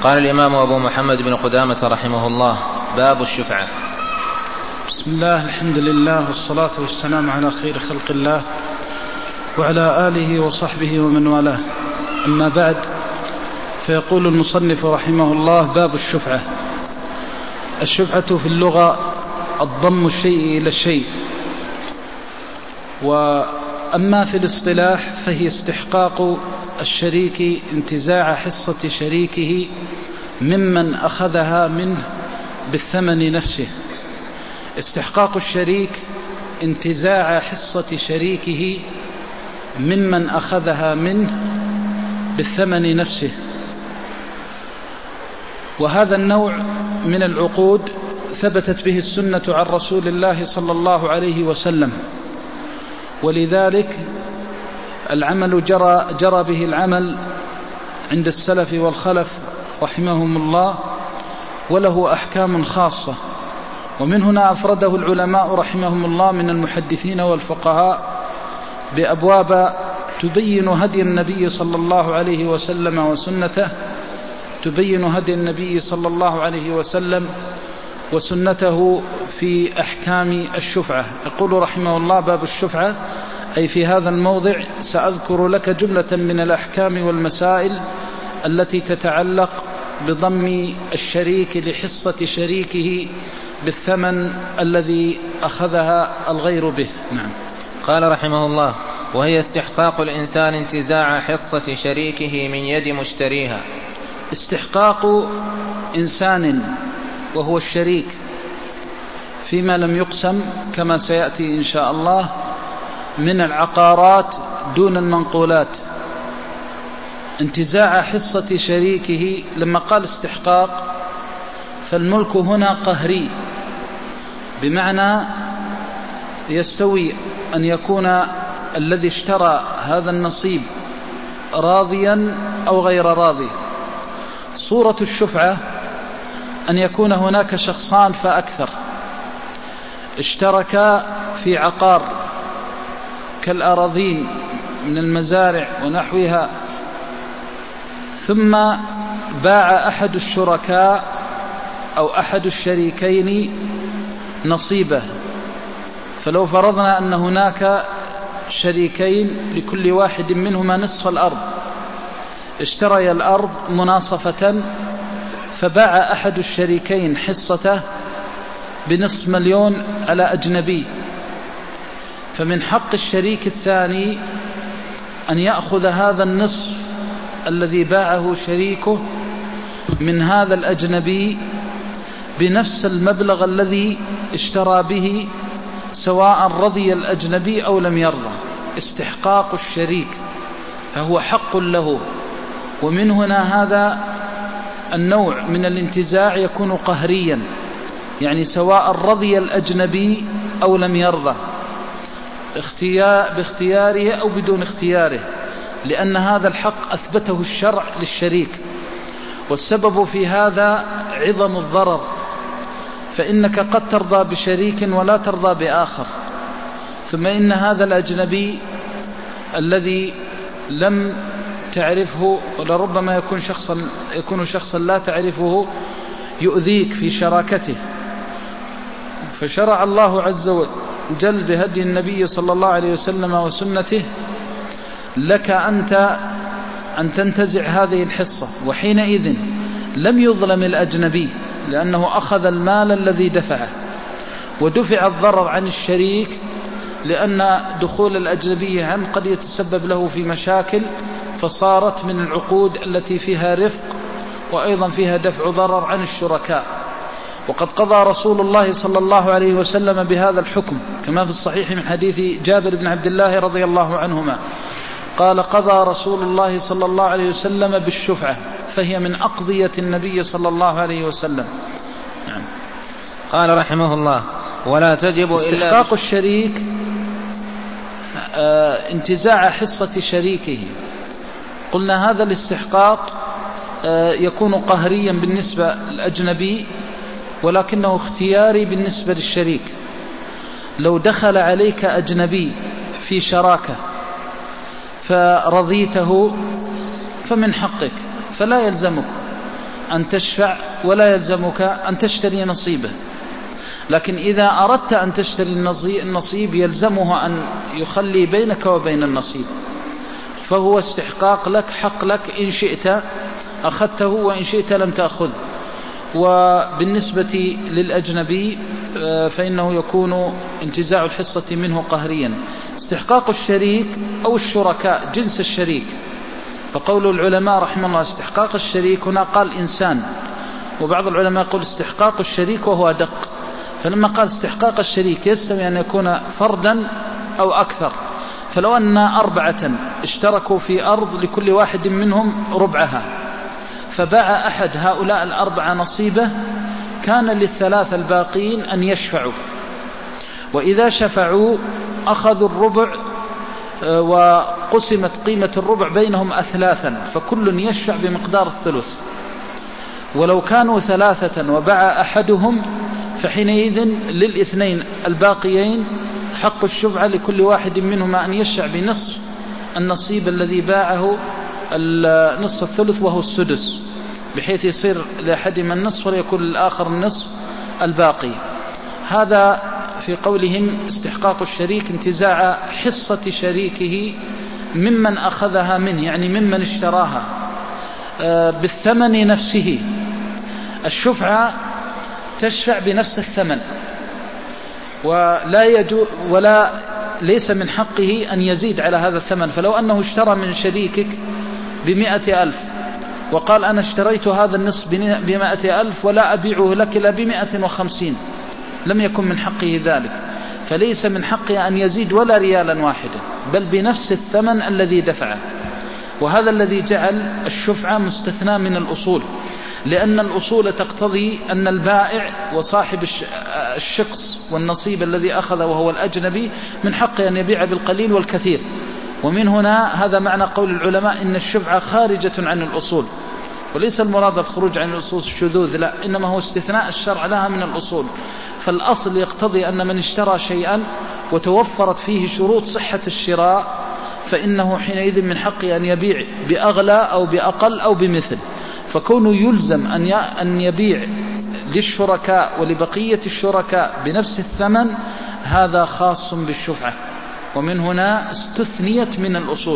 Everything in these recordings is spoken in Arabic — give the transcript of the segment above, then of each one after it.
قال الإمام أبو محمد بن قدامة رحمه الله: باب الشفعة. بسم الله، الحمد لله، والصلاة والسلام على خير خلق الله وعلى آله وصحبه ومن والاه. أما بعد، فيقول المصنف رحمه الله: باب الشفعة. الشفعة في اللغة الضم الشيء إلى الشيء، وأما في الاصطلاح فهي استحقاق الشريك انتزاع حصة شريكه ممن أخذها منه بالثمن نفسه. استحقاق الشريك انتزاع حصة شريكه ممن أخذها منه بالثمن نفسه. وهذا النوع من العقود ثبتت به السنة عن رسول الله صلى الله عليه وسلم، ولذلك العمل جرى به العمل عند السلف والخلف رحمهم الله، وله أحكام خاصة. ومن هنا أفرده العلماء رحمهم الله من المحدثين والفقهاء بأبواب تبين هدي النبي صلى الله عليه وسلم وسنته، تبين هدي النبي صلى الله عليه وسلم وسنته في أحكام الشفعة. يقول رحمه الله: باب الشفعة، أي في هذا الموضع سأذكر لك جملة من الأحكام والمسائل التي تتعلق بضم الشريك لحصة شريكه بالثمن الذي أخذها الغير به. نعم. قال رحمه الله: وهي استحقاق الإنسان انتزاع حصة شريكه من يد مشتريها. استحقاق إنسان وهو الشريك فيما لم يقسم كما سيأتي إن شاء الله من العقارات دون المنقولات، انتزاع حصة شريكه. لما قال استحقاق فالملك هنا قهري، بمعنى يستوي أن يكون الذي اشترى هذا النصيب راضيا أو غير راضي. صورة الشفعة أن يكون هناك شخصان فأكثر اشتركا في عقار كالأراضين من المزارع ونحوها، ثم باع أحد الشركاء أو أحد الشريكين نصيبه. فلو فرضنا أن هناك شريكين لكل واحد منهما نصف الأرض، اشتري الأرض مناصفة، فباع أحد الشريكين حصته بنصف مليون على أجنبي، فمن حق الشريك الثاني أن يأخذ هذا النصف الذي باعه شريكه من هذا الأجنبي بنفس المبلغ الذي اشترى به، سواء رضي الأجنبي أو لم يرضى. استحقاق الشريك، فهو حق له. ومن هنا هذا النوع من الانتزاع يكون قهريا، يعني سواء رضي الأجنبي أو لم يرضى، باختياره أو بدون اختياره، لأن هذا الحق أثبته الشرع للشريك. والسبب في هذا عظم الضرر، فإنك قد ترضى بشريك ولا ترضى بآخر، ثم إن هذا الأجنبي الذي لم تعرفه ولربما يكون شخصا لا تعرفه يؤذيك في شراكته. فشرع الله عز وجل بهدي النبي صلى الله عليه وسلم وسنته لك أنت أن تنتزع هذه الحصة، وحينئذ لم يظلم الأجنبي، لأنه أخذ المال الذي دفعه، ودفع الضرر عن الشريك، لأن دخول الأجنبي عنه قد يتسبب له في مشاكل، فصارت من العقود التي فيها رفق وأيضا فيها دفع ضرر عن الشركاء. وقد قضى رسول الله صلى الله عليه وسلم بهذا الحكم، كما في الصحيح من حديث جابر بن عبد الله رضي الله عنهما قال: قضى رسول الله صلى الله عليه وسلم بالشفعة، فهي من أقضية النبي صلى الله عليه وسلم. نعم. قال رحمه الله: ولا تجب إلا استحقاق الشريك انتزاع حصة شريكه. قلنا هذا الاستحقاق يكون قهريا بالنسبة للأجنبي، ولكنه اختياري بالنسبة للشريك. لو دخل عليك أجنبي في شراكة فرضيته فمن حقك، فلا يلزمك أن تشفع ولا يلزمك أن تشتري نصيبه، لكن إذا أردت أن تشتري النصيب يلزمه أن يخلي بينك وبين النصيب، فهو استحقاق لك، حق لك، إن شئت أخذته وإن شئت لم تأخذه. وبالنسبة للأجنبي فإنه يكون انتزاع الحصة منه قهريا. استحقاق الشريك أو الشركاء جنس الشريك، فقول العلماء رحمه الله استحقاق الشريك هنا قال إنسان، وبعض العلماء يقول استحقاق الشريك وهو أدق، فلما قال استحقاق الشريك يستوي أن يكون فردا أو أكثر. فلو أن 4 اشتركوا في أرض لكل واحد منهم ربعها، فباع أحد هؤلاء 4 نصيبه، كان لل3 الباقين أن يشفعوا، وإذا شفعوا أخذوا الربع وقسمت قيمة الربع بينهم أثلاثا، فكل يشفع بمقدار الثلث. ولو كانوا 3 وباع أحدهم فحينئذ لل2 الباقيين حق الشفعة لكل واحد منهما أن يشفع بنصف النصيب الذي باعه، نصف الثلث وهو السدس، بحيث يصير لأحدهما النصف وليكون للآخر النصف الباقي. هذا في قولهم استحقاق الشريك انتزاع حصة شريكه ممن أخذها منه، يعني ممن اشتراها بالثمن نفسه. الشفعة تشفع بنفس الثمن، ولا ليس من حقه أن يزيد على هذا الثمن. فلو أنه اشترى من شريكك ب100,000 وقال أنا اشتريت هذا النصف ب100,000 ولا أبيعه لك إلا ب150، لم يكن من حقه ذلك، فليس من حقه أن يزيد ولا ريالا واحدا، بل بنفس الثمن الذي دفعه. وهذا الذي جعل الشفعة مستثنى من الأصول، لأن الأصول تقتضي أن البائع وصاحب الشخص والنصيب الذي أخذ وهو الأجنبي من حقه أن يبيع بالقليل والكثير. ومن هنا هذا معنى قول العلماء إن الشفعة خارجة عن الأصول، وليس المراد الخروج عن الأصول الشذوذ، لا، إنما هو استثناء الشرع لها من الأصول. فالأصل يقتضي أن من اشترى شيئا وتوفرت فيه شروط صحة الشراء فإنه حينئذ من حقه أن يبيع بأغلى أو بأقل أو بمثل. فكونه يلزم أن يبيع للشركاء ولبقية الشركاء بنفس الثمن هذا خاص بالشفعة، ومن هنا استثنيت من الأصول.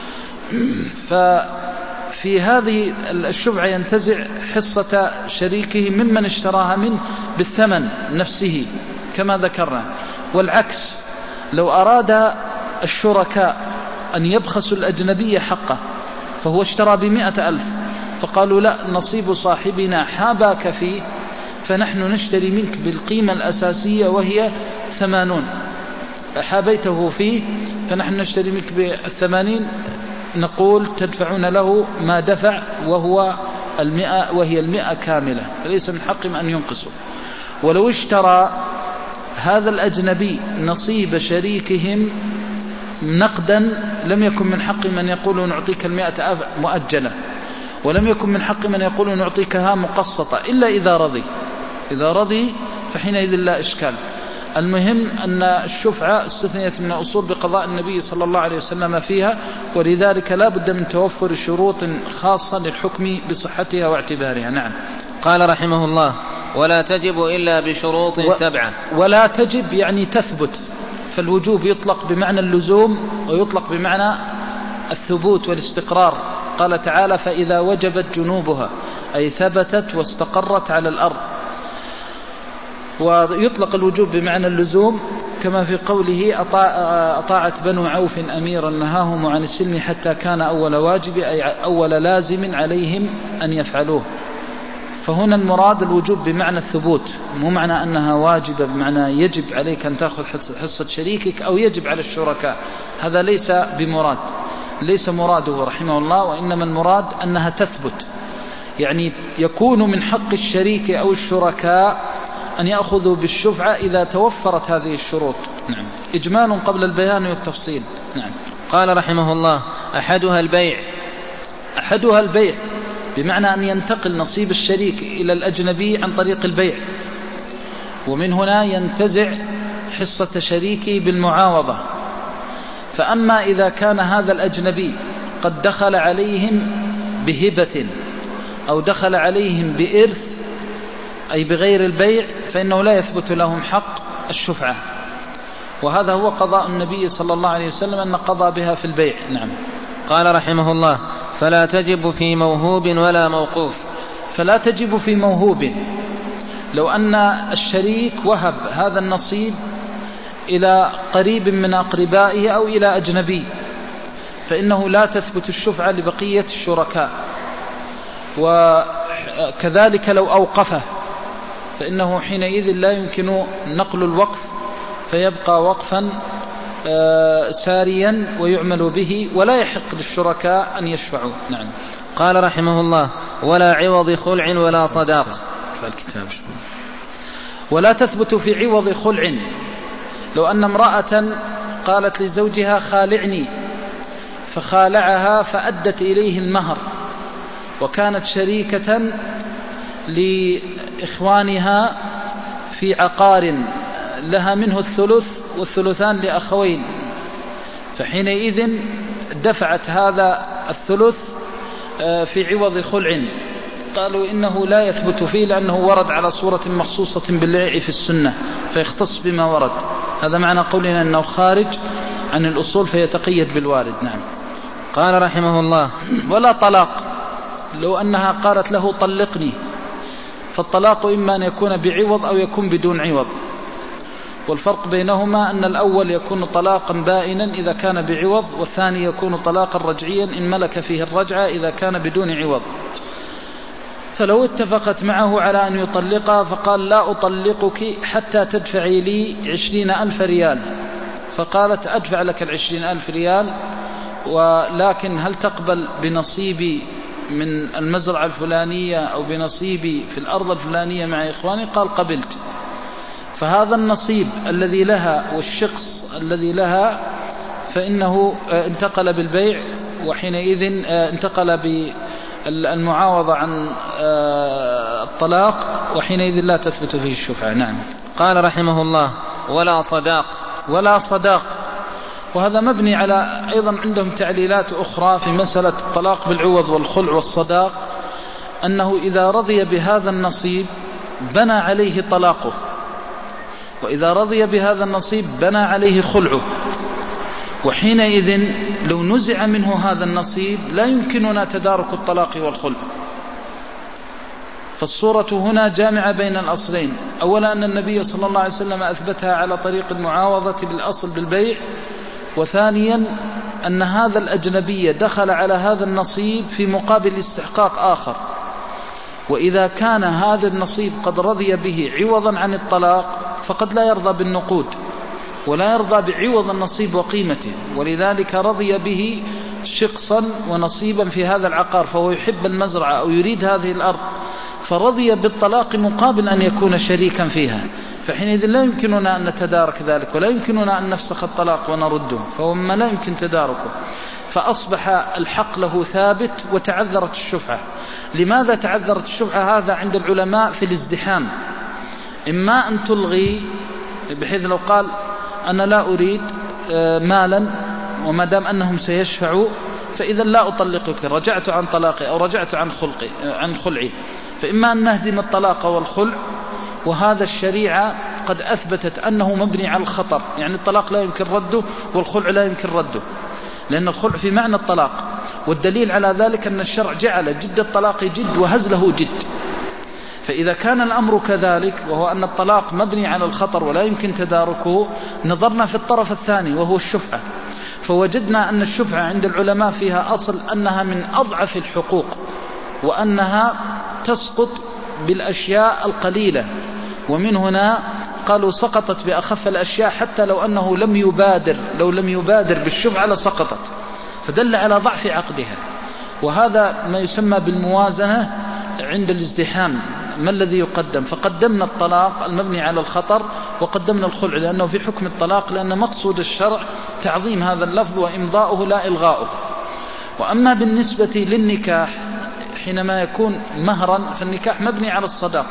ففي هذه الشفعة ينتزع حصة شريكه ممن اشتراها منه بالثمن نفسه كما ذكرنا. والعكس، لو أراد الشركاء أن يبخسوا الأجنبي حقه، فهو اشترى ب100,000 فقالوا لا، نصيب صاحبنا حاباك فيه، فنحن نشتري منك بالقيمة الأساسية وهي 80، حابيته فيه فنحن نشتري منك ب80، نقول تدفعون له ما دفع وهي 100 كاملة، فليس من حقهم أن ينقصوا. ولو اشترى هذا الأجنبي نصيب شريكهم نقدا لم يكن من حق من يقول نعطيك 100 مؤجلة، ولم يكن من حق من يقول نعطيكها مقسطة، إلا إذا رضي فحينئذ لا إشكال. المهم أن الشفعة استثنيت من الأصول بقضاء النبي صلى الله عليه وسلم فيها، ولذلك لا بد من توفر شروط خاصة للحكم بصحتها واعتبارها. نعم. قال رحمه الله: ولا تجب إلا بشروط 7. ولا تجب يعني تثبت، فالوجوب يطلق بمعنى اللزوم ويطلق بمعنى الثبوت والاستقرار. قال تعالى: فإذا وجبت جنوبها، أي ثبتت واستقرت على الأرض. ويطلق الوجوب بمعنى اللزوم كما في قوله: أطاعت بنو عوف أميرا نهاهم عن السلم حتى كان أول واجب، أي أول لازم عليهم أن يفعلوه. فهنا المراد الوجوب بمعنى الثبوت، مو معنى أنها واجبة بمعنى يجب عليك أن تأخذ حصة شريكك أو يجب على الشركاء، هذا ليس بمراد، ليس مراده رحمه الله، وإنما المراد أنها تثبت، يعني يكون من حق الشريك أو الشركاء أن يأخذوا بالشفعة إذا توفرت هذه الشروط. نعم. إجمال قبل البيان والتفصيل. نعم. قال رحمه الله: أحدها البيع بمعنى أن ينتقل نصيب الشريك إلى الأجنبي عن طريق البيع، ومن هنا ينتزع حصة شريكه بالمعاوضة. فأما إذا كان هذا الأجنبي قد دخل عليهم بهبة أو دخل عليهم بإرث أي بغير البيع فإنه لا يثبت لهم حق الشفعة. وهذا هو قضاء النبي صلى الله عليه وسلم أن قضى بها في البيع. نعم. قال رحمه الله: فلا تجب في موهوب ولا موقوف. فلا تجب في موهوب، لو أن الشريك وهب هذا النصيب إلى قريب من أقربائه أو إلى أجنبي فإنه لا تثبت الشفعة لبقية الشركاء. وكذلك لو أوقفه فإنه حينئذ لا يمكن نقل الوقف فيبقى وقفا ساريا ويعمل به ولا يحق للشركاء أن يشفعوا. نعم. قال رحمه الله: ولا عوض خلع ولا صداق. ولا تثبت في عوض خلع، لو أن امرأة قالت لزوجها خالعني فخالعها فأدت إليه المهر وكانت شريكة لإخوانها في عقار لها منه الثلث والثلثان لأخوين، فحينئذ دفعت هذا الثلث في عوض خلع، قالوا إنه لا يثبت فيه لأنه ورد على صورة مخصوصة بالبيع في السنة فيختص بما ورد. هذا معنى قولنا أنه خارج عن الأصول فيتقيد بالوارد. نعم. قال رحمه الله: ولا طلاق، لو أنها قالت له طلقني، فالطلاق إما أن يكون بعوض أو يكون بدون عوض، والفرق بينهما أن الأول يكون طلاقا بائنا إذا كان بعوض، والثاني يكون طلاقا رجعيا إن ملك فيه الرجعة إذا كان بدون عوض. فلو اتفقت معه على أن يطلقها فقال: لا أطلقك حتى تدفعي لي 20,000 ريال، فقالت: أدفع لك 20,000 ريال، ولكن هل تقبل بنصيبي من المزرعة الفلانية أو بنصيبي في الأرض الفلانية مع إخواني؟ قال: قبلت. فهذا النصيب الذي لها والشخص الذي لها فإنه انتقل بالبيع، وحينئذ انتقل بالمعاوضة عن الطلاق، وحينئذ لا تثبت فيه الشفعة. نعم. قال رحمه الله: ولا صداق. ولا صداق، وهذا مبني على أيضا عندهم تعليلات أخرى في مسألة الطلاق بالعوض والخلع والصداق، أنه إذا رضي بهذا النصيب بنى عليه طلاقه، وإذا رضي بهذا النصيب بنى عليه خلعه، وحينئذ لو نزع منه هذا النصيب لا يمكننا تدارك الطلاق والخلع. فالصورة هنا جامعة بين الأصلين: أولا أن النبي صلى الله عليه وسلم أثبتها على طريق المعاوضة بالأصل بالبيع، وثانيا أن هذا الأجنبي دخل على هذا النصيب في مقابل استحقاق آخر، وإذا كان هذا النصيب قد رضي به عوضا عن الطلاق فقد لا يرضى بالنقود ولا يرضى بعوض النصيب وقيمته، ولذلك رضي به شقصا ونصيبا في هذا العقار، فهو يحب المزرعة أو يريد هذه الأرض، فرضي بالطلاق مقابل أن يكون شريكا فيها، فحينئذ لا يمكننا أن نتدارك ذلك ولا يمكننا أن نفسخ الطلاق ونرده، فهو ما لا يمكن تداركه، فأصبح الحق له ثابت وتعذرت الشفعة. لماذا تعذرت الشفعة؟ هذا عند العلماء في الازدحام، إما أن تلغي بحيث لو قال: أنا لا أريد مالا وما دام أنهم سيشفعوا فإذا لا أطلقك، رجعت عن طلاقي أو رجعت عن خلعي، فإما أن نهدم الطلاق والخلع، وهذا الشريعة قد أثبتت أنه مبني على الخطر، يعني الطلاق لا يمكن رده والخلع لا يمكن رده، لأن الخلع في معنى الطلاق، والدليل على ذلك أن الشرع جعل جد الطلاق جد وهزله جد. فإذا كان الأمر كذلك وهو أن الطلاق مبني على الخطر ولا يمكن تداركه، نظرنا في الطرف الثاني وهو الشفعة، فوجدنا أن الشفعة عند العلماء فيها أصل أنها من أضعف الحقوق، وأنها تسقط بالأشياء القليلة، ومن هنا قالوا سقطت بأخف الأشياء حتى لو أنه لم يبادر بالشفعة لسقطت، فدل على ضعف عقدها. وهذا ما يسمى بالموازنة عند الازدحام، ما الذي يقدم؟ فقدمنا الطلاق المبني على الخطر وقدمنا الخلع لأنه في حكم الطلاق، لأن مقصود الشرع تعظيم هذا اللفظ وإمضاؤه لا إلغاؤه. وأما بالنسبة للنكاح حينما يكون مهرا فالنكاح مبني على الصداق،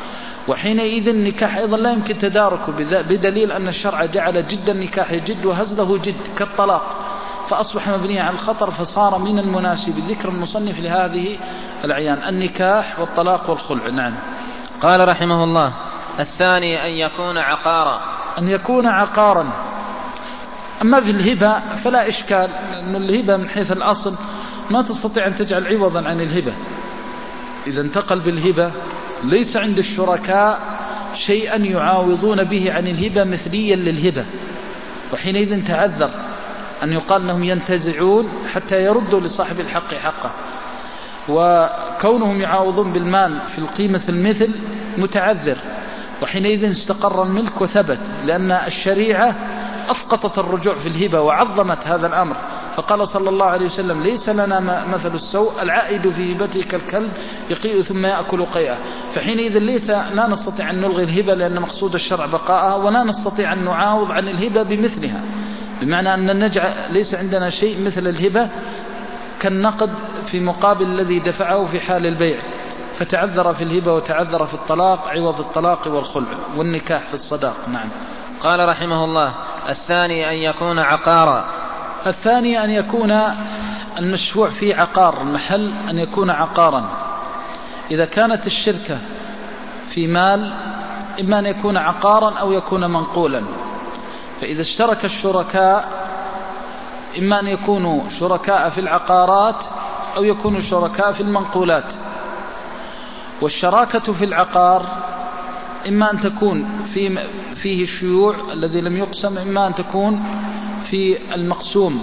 وحينئذ النكاح أيضا لا يمكن تداركه بدليل أن الشرع جعل جد النكاح جد وهزله جد كالطلاق، فأصبح مبنيا على الخطر، فصار من المناسب ذكر المصنف لهذه الأعيان: النكاح والطلاق والخلع. نعم. قال رحمه الله: الثاني أن يكون عقارا. أن يكون عقارا. أما في الهبة فلا إشكال، لأن الهبة من حيث الأصل ما تستطيع أن تجعل عوضا عن الهبة. إذا انتقل بالهبة ليس عند الشركاء شيئا يعاوضون به عن الهبة مثليا للهبة، وحينئذ تعذر أن يقال أنهم ينتزعون حتى يردوا لصاحب الحق حقه. وكونهم يعاوضون بالمال في القيمة المثل متعذر، وحينئذ استقر الملك وثبت، لأن الشريعة أسقطت الرجوع في الهبة وعظمت هذا الأمر. فقال صلى الله عليه وسلم: ليس لنا مثل السوء، العائد في هبته كالكلب يقيء ثم يأكل قيئة. فحينئذ لا نستطيع أن نلغي الهبة، لأن مقصود الشرع بقاءها، ولا نستطيع أن نعاوض عن الهبة بمثلها، بمعنى أن ليس عندنا شيء مثل الهبة كالنقد في مقابل الذي دفعه في حال البيع، فتعذر في الهبة وتعذر في الطلاق عوض الطلاق والخلع والنكاح في الصداق. نعم. قال رحمه الله: الثاني أن يكون عقارا. الثاني أن يكون المشروع في عقار، المحل أن يكون عقارا. إذا كانت الشركة في مال إما أن يكون عقارا أو يكون منقولا. فإذا اشترك الشركاء إما أن يكونوا شركاء في العقارات أو يكونوا شركاء في المنقولات. والشراكة في العقار إما أن تكون فيه الشيوع الذي لم يقسم، إما أن تكون في المقسوم.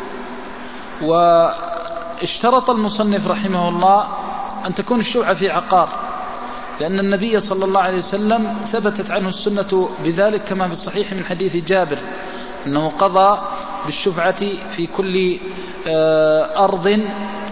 واشترط المصنف رحمه الله أن تكون الشيوعة في عقار، لأن النبي صلى الله عليه وسلم ثبتت عنه السنة بذلك، كما في الصحيح من حديث جابر أنه قضى بالشفعة في كل أرض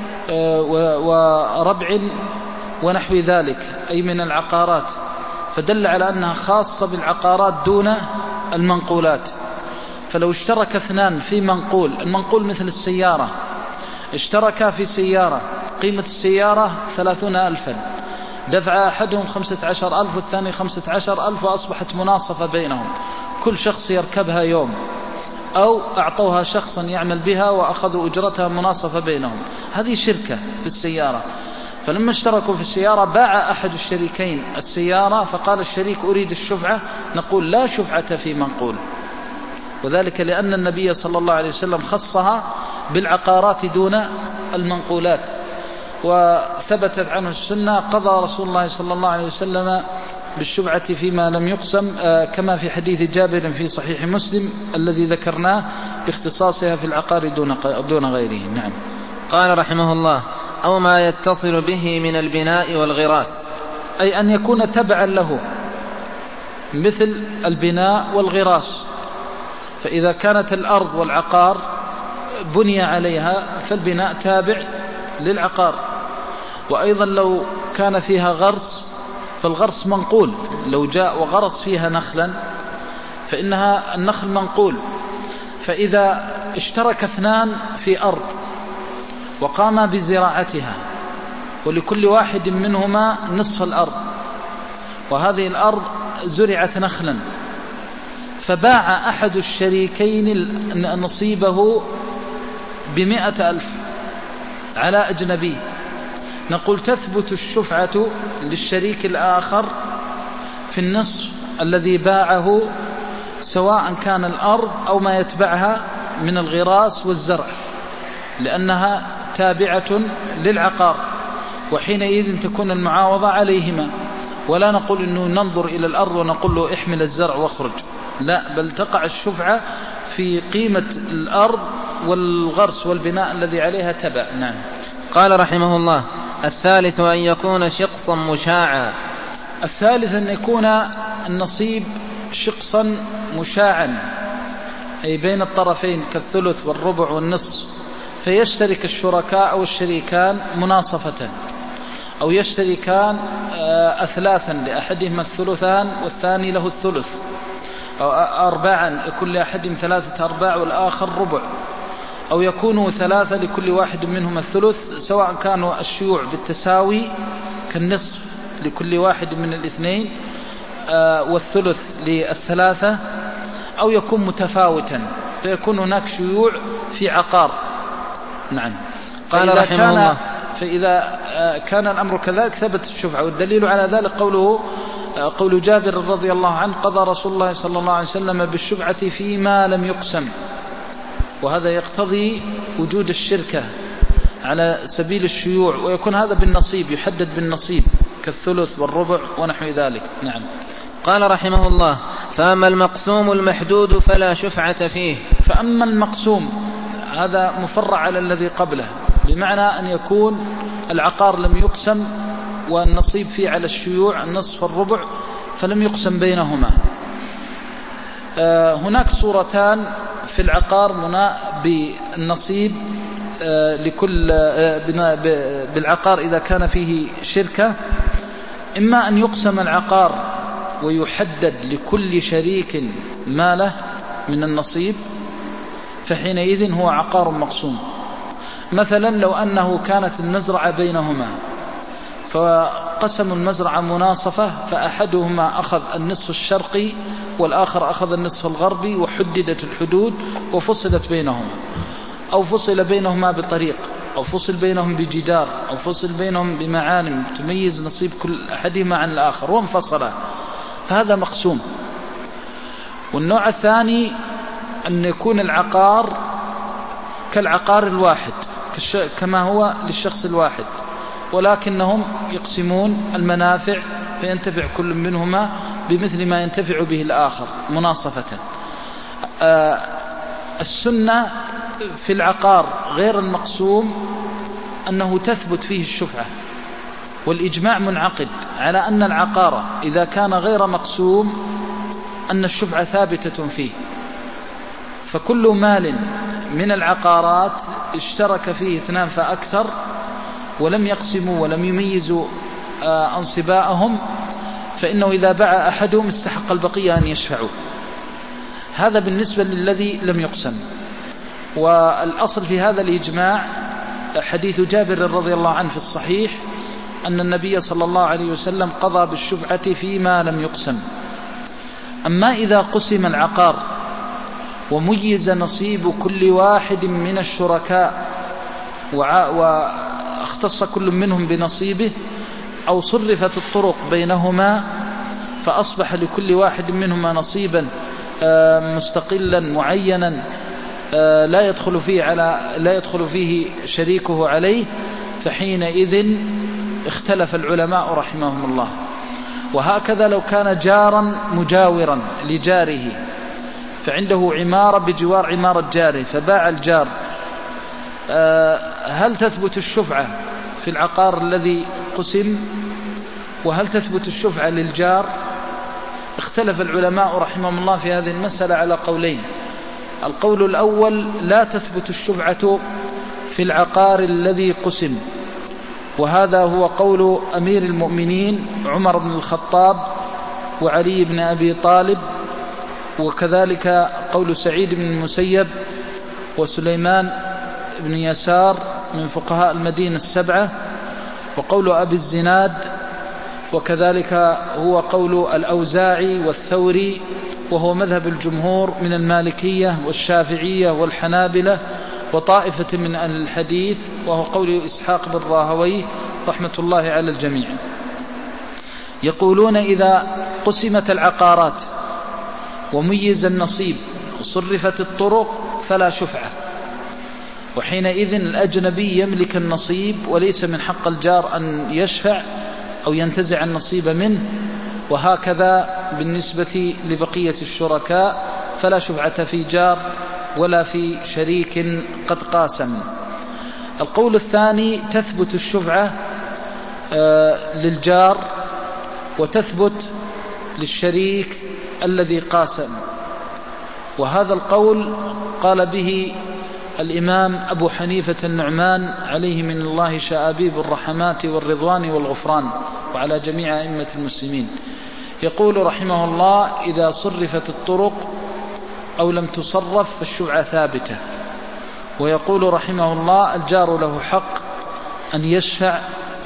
وربع ونحو ذلك، أي من العقارات، فدل على أنها خاصة بالعقارات دون المنقولات. فلو اشترك اثنان في منقول، المنقول مثل السيارة، اشتركا في سيارة قيمة السيارة 30,000، دفع أحدهم 15,000 والثاني 15,000، وأصبحت مناصفة بينهم، كل شخص يركبها يوم، أو أعطوها شخصا يعمل بها وأخذوا أجرتها مناصفة بينهم. هذه شركة في السيارة. فلما اشتركوا في السيارة باع أحد الشريكين السيارة، فقال الشريك: أريد الشفعة. نقول: لا شفعة في منقول، وذلك لأن النبي صلى الله عليه وسلم خصها بالعقارات دون المنقولات. وثبتت عنه السنة: قضى رسول الله صلى الله عليه وسلم بالشفعة فيما لم يقسم، كما في حديث جابر في صحيح مسلم الذي ذكرناه باختصاصها في العقار دون غيره. نعم. قال رحمه الله: أو ما يتصل به من البناء والغراس، أي أن يكون تبعا له، مثل البناء والغراس. فإذا كانت الأرض والعقار بني عليها فالبناء تابع للعقار. وأيضا لو كان فيها غرس فالغرس منقول، لو جاء وغرس فيها نخلا فإنها النخل منقول. فإذا اشترك اثنان في أرض وقاما بزراعتها، ولكل واحد منهما نصف الأرض، وهذه الأرض زرعت نخلا، فباع أحد الشريكين نصيبه ب100,000 على أجنبي، نقول: تثبت الشفعة للشريك الآخر في النصف الذي باعه، سواء كان الأرض أو ما يتبعها من الغراس والزرع، لأنها تابعة للعقار، وحينئذ تكون المعاوضة عليهما. ولا نقول إنه ننظر إلى الأرض ونقول له احمل الزرع واخرج، لا، بل تقع الشفعة في قيمة الأرض والغرس والبناء الذي عليها تبع. نعم. قال رحمه الله: الثالث أن يكون شقصا مشاعا. الثالث أن يكون النصيب شقصا مشاعا، أي بين الطرفين كالثلث والربع والنصف، فيشترك الشركاء أو الشريكان مناصفة، أو يشتركان أثلاثا، لأحدهما الثلثان والثاني له الثلث، أو أرباعا يكون لأحدهم 3 أرباع والآخر ربع، أو يكونوا 3 لكل واحد منهم الثلث، سواء كانوا الشيوع بالتساوي كالنصف لكل واحد من الاثنين والثلث للثلاثة، أو يكون متفاوتا فيكون هناك شيوع في عقار. نعم. قال رحمه الله: فإذا كان الأمر كذلك ثبت الشفعة. والدليل على ذلك قول جابر رضي الله عنه: قضى رسول الله صلى الله عليه وسلم بالشفعة فيما لم يقسم. وهذا يقتضي وجود الشركة على سبيل الشيوع، ويكون هذا بالنصيب، يحدد بالنصيب كالثلث والربع ونحو ذلك. نعم. قال رحمه الله: فأما المقسوم المحدود فلا شفعة فيه. فأما المقسوم هذا مفرع على الذي قبله، بمعنى أن يكون العقار لم يقسم والنصيب فيه على الشيوع النصف والربع، فلم يقسم بينهما. هناك صورتان في العقار بالنصيب لكل بالعقار إذا كان فيه شركة: إما أن يقسم العقار ويحدد لكل شريك ماله من النصيب، فحينئذ هو عقار مقسوم. مثلا لو أنه كانت المزرعة بينهما فقسموا المزرعة مناصفة، فأحدهما أخذ النصف الشرقي والآخر أخذ النصف الغربي، وحددت الحدود وفصلت بينهما، أو فصل بينهما بطريق، أو فصل بينهم بجدار، أو فصل بينهم بمعالم تميز نصيب كل أحدهما عن الآخر وانفصلا، فهذا مقسوم. والنوع الثاني أن يكون العقار كالعقار الواحد كما هو للشخص الواحد، ولكنهم يقسمون المنافع فينتفع كل منهما بمثل ما ينتفع به الآخر مناصفة. السنة في العقار غير المقسوم أنه تثبت فيه الشفعة، والإجماع منعقد على أن العقار إذا كان غير مقسوم أن الشفعة ثابتة فيه. فكل مال من العقارات اشترك فيه اثنان فأكثر ولم يقسموا ولم يميزوا أنصباءهم، فإنه إذا باع أحدهم استحق البقية أن يشفعوا. هذا بالنسبة للذي لم يقسم. والأصل في هذا الإجماع حديث جابر رضي الله عنه في الصحيح أن النبي صلى الله عليه وسلم قضى بالشفعة فيما لم يقسم. أما إذا قسم العقار وميز نصيب كل واحد من الشركاء واختص كل منهم بنصيبه، أو صرفت الطرق بينهما فأصبح لكل واحد منهما نصيبا مستقلا معينا لا يدخل فيه شريكه عليه، فحينئذ اختلف العلماء رحمهم الله. وهكذا لو كان جارا مجاورا لجاره فعنده عمارة بجوار عمارة جاره فباع الجار، هل تثبت الشفعة في العقار الذي قسم، وهل تثبت الشفعة للجار؟ اختلف العلماء رحمهم الله في هذه المسألة على قولين. القول الأول: لا تثبت الشفعة في العقار الذي قسم، وهذا هو قول أمير المؤمنين عمر بن الخطاب وعلي بن أبي طالب، وكذلك قول سعيد بن المسيب وسليمان بن يسار من فقهاء المدينة السبعة، وقول أبي الزناد، وكذلك هو قول الأوزاعي والثوري، وهو مذهب الجمهور من المالكية والشافعية والحنابلة وطائفة من أهل الحديث، وهو قول إسحاق بن راهويه رحمة الله على الجميع. يقولون إذا قسمت العقارات وميز النصيب وصرفت الطرق فلا شفعة، وحينئذ الأجنبي يملك النصيب وليس من حق الجار أن يشفع أو ينتزع النصيب منه، وهكذا بالنسبة لبقية الشركاء فلا شفعة في جار ولا في شريك قد قاسم. القول الثاني: تثبت الشفعة للجار وتثبت للشريك الذي قاسم، وهذا القول قال به الإمام أبو حنيفة النعمان عليه من الله شآبيب الرحمات والرضوان والغفران، وعلى جميع أئمة المسلمين. يقول رحمه الله: إذا صرفت الطرق أو لم تصرف فالشفعة ثابتة. ويقول رحمه الله: الجار له حق أن يشفع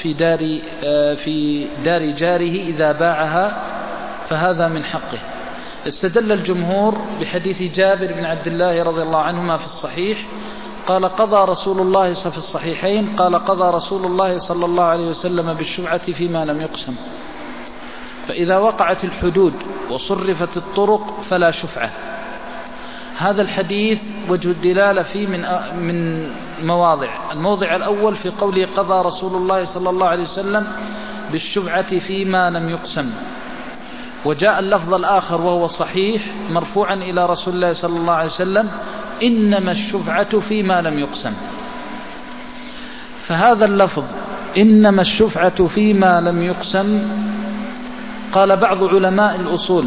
في دار جاره إذا باعها، فهذا من حقه. استدل الجمهور بحديث جابر بن عبد الله رضي الله عنهما في الصحيح قال قضى رسول الله في الصحيحين قال قضى رسول الله صلى الله عليه وسلم بالشفعة فيما لم يقسم، فإذا وقعت الحدود وصرفت الطرق فلا شفعة. هذا الحديث وجه الدلالة فيه من مواضع. الموضع الأول في قوله قضى رسول الله صلى الله عليه وسلم بالشفعة فيما لم يقسم، وجاء اللفظ الآخر وهو صحيح مرفوعا إلى رسول الله صلى الله عليه وسلم إنما الشفعة فيما لم يقسم. فهذا اللفظ إنما الشفعة فيما لم يقسم قال بعض علماء الأصول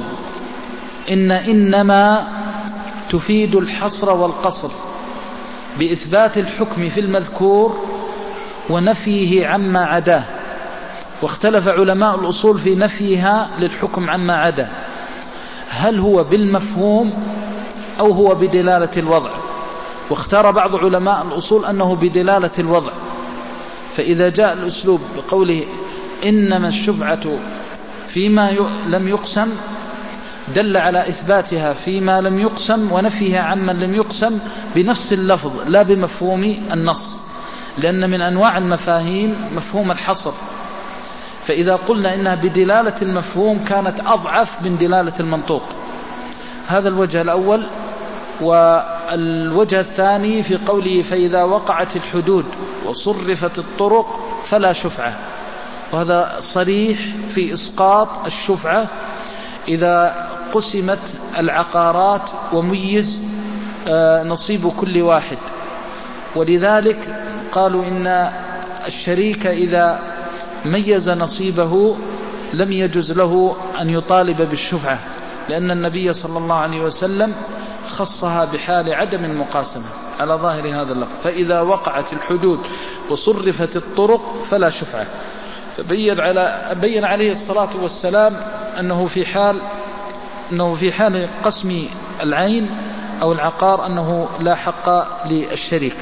إنما تفيد الحصر والقصر بإثبات الحكم في المذكور ونفيه عما عداه، واختلف علماء الأصول في نفيها للحكم عما عداه، هل هو بالمفهوم أو هو بدلالة الوضع؟ واختار بعض علماء الأصول أنه بدلالة الوضع. فإذا جاء الأسلوب بقوله إنما الشفعة فيما لم يقسم دل على إثباتها فيما لم يقسم ونفيها عمن لم يقسم بنفس اللفظ لا بمفهوم النص، لأن من أنواع المفاهيم مفهوم الحصر، فإذا قلنا إنها بدلالة المفهوم كانت أضعف من دلالة المنطوق. هذا الوجه الأول. والوجه الثاني في قوله فإذا وقعت الحدود وصرفت الطرق فلا شفعة، وهذا صريح في إسقاط الشفعة إذا قسمت العقارات وميز نصيب كل واحد. ولذلك قالوا إن الشريك إذا ميز نصيبه لم يجوز له أن يطالب بالشفعة، لأن النبي صلى الله عليه وسلم خصها بحال عدم المقاسمة على ظاهر هذا اللفظ. فإذا وقعت الحدود وصرفت الطرق فلا شفعة. فبين عليه الصلاة والسلام أنه في حال قسم العين أو العقار أنه لا حق للشريك.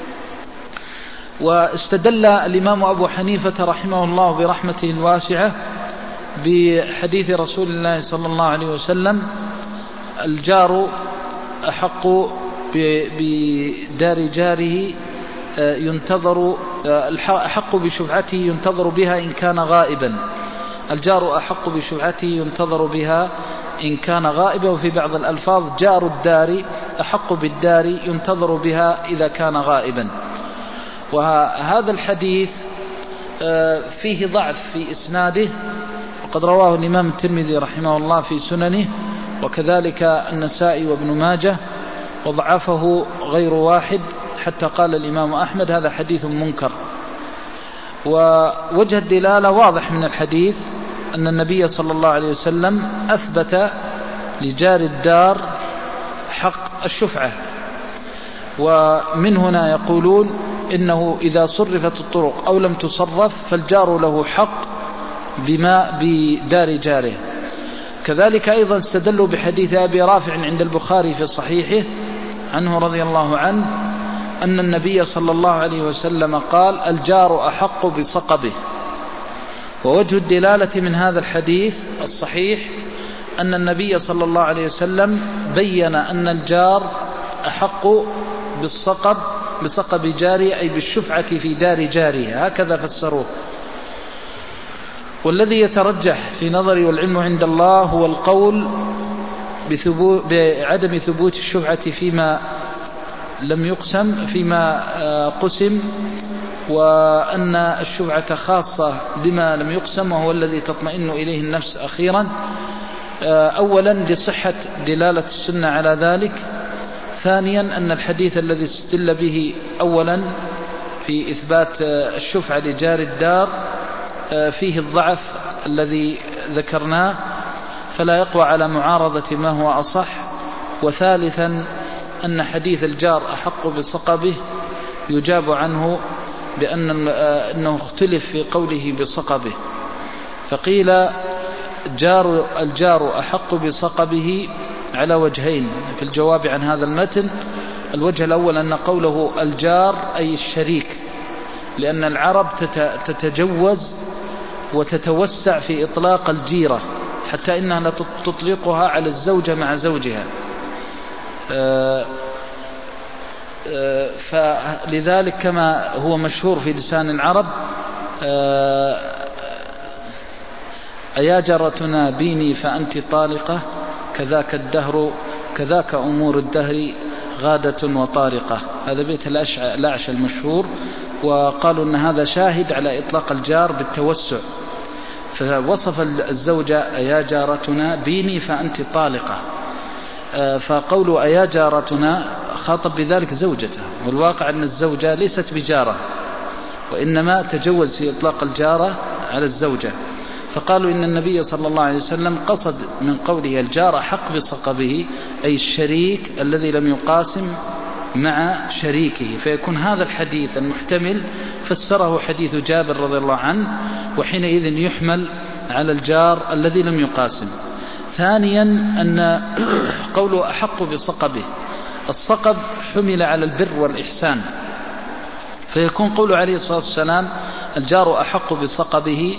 واستدل الإمام أبو حنيفة رحمه الله برحمته الواسعة بحديث رسول الله صلى الله عليه وسلم الجار أحق بدار جاره ينتظر أحق بشفعته ينتظر بها إن كان غائبا. الجار أحق بشفعته ينتظر بها إن كان غائبا. وفي بعض الألفاظ جار الدار أحق بالدار ينتظر بها إذا كان غائبا. وهذا الحديث فيه ضعف في إسناده، وقد رواه الإمام الترمذي رحمه الله في سننه، وكذلك النسائي وابن ماجه، وضعفه غير واحد حتى قال الإمام أحمد هذا حديث منكر. ووجه الدلالة واضح من الحديث أن النبي صلى الله عليه وسلم أثبت لجار الدار حق الشفعة. ومن هنا يقولون إنه إذا صرفت الطرق أو لم تصرف فالجار له حق بدار جاره. كذلك أيضا استدلوا بحديث أبي رافع عند البخاري في صحيحه عنه رضي الله عنه أن النبي صلى الله عليه وسلم قال الجار أحق بصقبه. ووجه الدلالة من هذا الحديث الصحيح أن النبي صلى الله عليه وسلم بين أن الجار أحق بصقب جاره أي بالشفعة في دار جاره، هكذا فسروه. والذي يترجح في نظري والعلم عند الله هو القول بعدم ثبوت الشفعة فيما لم يقسم فيما قسم، وأن الشفعة خاصة بما لم يقسم، وهو الذي تطمئن إليه النفس أخيرا. أولا لصحة دلالة السنة على ذلك. ثانيا أن الحديث الذي استدل به أولا في إثبات الشفعة لجار الدار فيه الضعف الذي ذكرناه، فلا يقوى على معارضة ما هو أصح. وثالثا أن حديث الجار أحق بصقبه يجاب عنه بأنه اختلف في قوله بصقبه، فقيل الجار أحق بصقبه على وجهين في الجواب عن هذا المتن. الوجه الأول أن قوله الجار أي الشريك، لأن العرب تتجوز وتتوسع في إطلاق الجيرة حتى إنها تطلقها على الزوجة مع زوجها. فلذلك كما هو مشهور في لسان العرب أيا جارتنا بيني فأنت طالقة كذاك الدهر كذاك أمور الدهر غادة وطارقة. هذا بيت الأعشى المشهور، وقالوا أن هذا شاهد على إطلاق الجار بالتوسع، فوصف الزوجة أيا جارتنا بيني فأنت طالقة، فقول أيا جارتنا خاطب بذلك زوجته، والواقع أن الزوجة ليست بجارة، وإنما تجوز في إطلاق الجارة على الزوجة. فقالوا إن النبي صلى الله عليه وسلم قصد من قوله الجار حق بصقبه، أي الشريك الذي لم يقاسم مع شريكه، فيكون هذا الحديث المحتمل فسره حديث جابر رضي الله عنه، وحينئذ يحمل على الجار الذي لم يقاسم. ثانيا أن قوله أحق بصقبه، الصقب حمل على البر والإحسان، فيكون قول عليه الصلاة والسلام الجار أحق بصقبه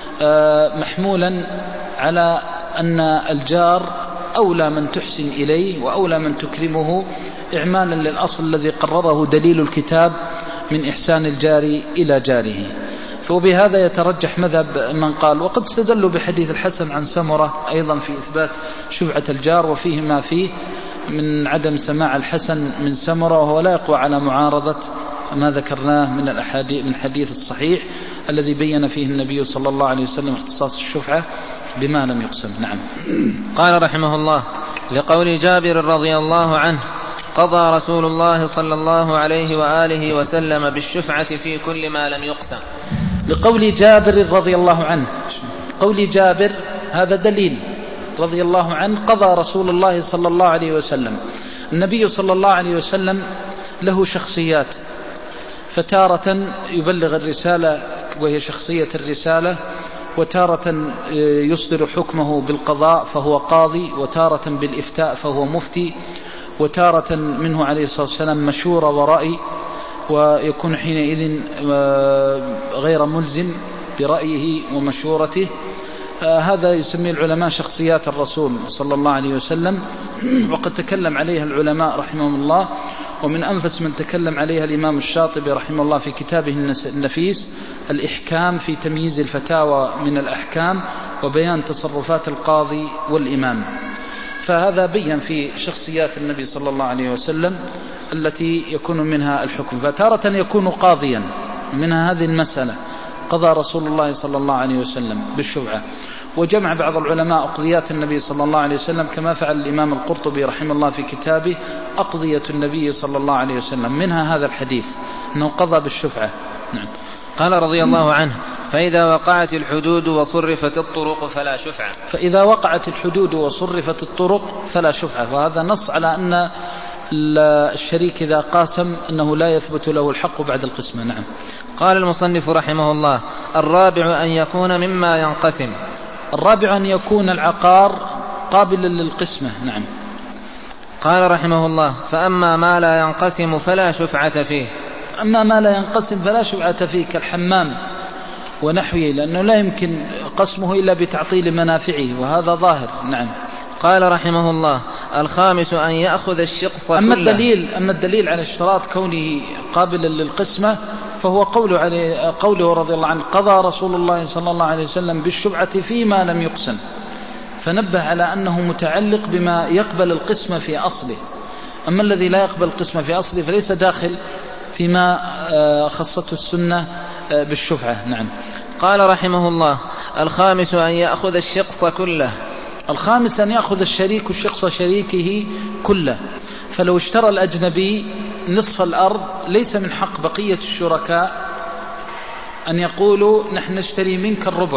محمولا على أن الجار أولى من تحسن إليه وأولى من تكرمه، إعمالا للأصل الذي قرره دليل الكتاب من إحسان الجار إلى جاره. فبهذا يترجح مذهب من قال، وقد استدلوا بحديث الحسن عن سمرة أيضا في إثبات شفعة الجار، وفيه ما فيه من عدم سماع الحسن من سمرة، وهو لا يقوى على معارضة ما ذكرناه من الأحاديث من حديث الصحيح الذي بين فيه النبي صلى الله عليه وسلم اختصاص الشفعة بما لم يقسم. نعم. قال رحمه الله: لقول جابر رضي الله عنه: قضى رسول الله صلى الله عليه وآله وسلم بالشفعة في كل ما لم يقسم. لقول جابر رضي الله عنه، قول جابر هذا دليل رضي الله عنه، قضى رسول الله صلى الله عليه وسلم. النبي صلى الله عليه وسلم له شخصيات، فتارة يبلغ الرسالة وهي شخصية الرسالة، وتارة يصدر حكمه بالقضاء فهو قاضي، وتارة بالإفتاء فهو مفتي، وتارة منه عليه الصلاة والسلام مشورة ورأي، ويكون حينئذ غير ملزم برأيه ومشورته. هذا يسميه العلماء شخصيات الرسول صلى الله عليه وسلم، وقد تكلم عليها العلماء رحمهم الله، ومن أنفس من تكلم عليها الإمام الشاطبي رحمه الله في كتابه النفيس الإحكام في تمييز الفتاوى من الأحكام وبيان تصرفات القاضي والإمام. فهذا بيّن في شخصيات النبي صلى الله عليه وسلم التي يكون منها الحكم، فتارة يكون قاضيا، منها هذه المسألة قضى رسول الله صلى الله عليه وسلم بالشفعة. وجمع بعض العلماء أقضيات النبي صلى الله عليه وسلم كما فعل الإمام القرطبي رحمه الله في كتابه أقضية النبي صلى الله عليه وسلم، منها هذا الحديث أنه قضى بالشفعة. نعم. قال رضي الله عنه: فإذا وقعت الحدود وصرفت الطرق فلا شفعة. فإذا وقعت الحدود وصرفت الطرق فلا شفعة، وهذا نص على أن الشريك إذا قاسم أنه لا يثبت له الحق بعد القسمة. نعم. قال المصنف رحمه الله: الرابع أن يكون مما ينقسم. الرابع أن يكون العقار قابلا للقسمة. نعم. قال رحمه الله: فأما ما لا ينقسم فلا شفعة فيه. أما ما لا ينقسم فلا شفعة فيه كالحمام ونحوه، لأنه لا يمكن قسمه إلا بتعطيل منافعه، وهذا ظاهر. نعم. قال رحمه الله: الخامس أن يأخذ الشقص كله. أما الدليل على اشتراط كونه قابلا للقسمة فهو قوله رضي الله عنه: قضى رسول الله صلى الله عليه وسلم بالشفعة فيما لم يقسم، فنبه على أنه متعلق بما يقبل القسمة في أصله. أما الذي لا يقبل القسمة في أصله فليس داخل فيما خصته السنة بالشفعة. نعم. قال رحمه الله: الخامس أن يأخذ الشقص كله. الخامس أن يأخذ الشريك الشقص شريكه كله، فلو اشترى الأجنبي نصف الأرض ليس من حق بقية الشركاء أن يقولوا نحن نشتري منك الربع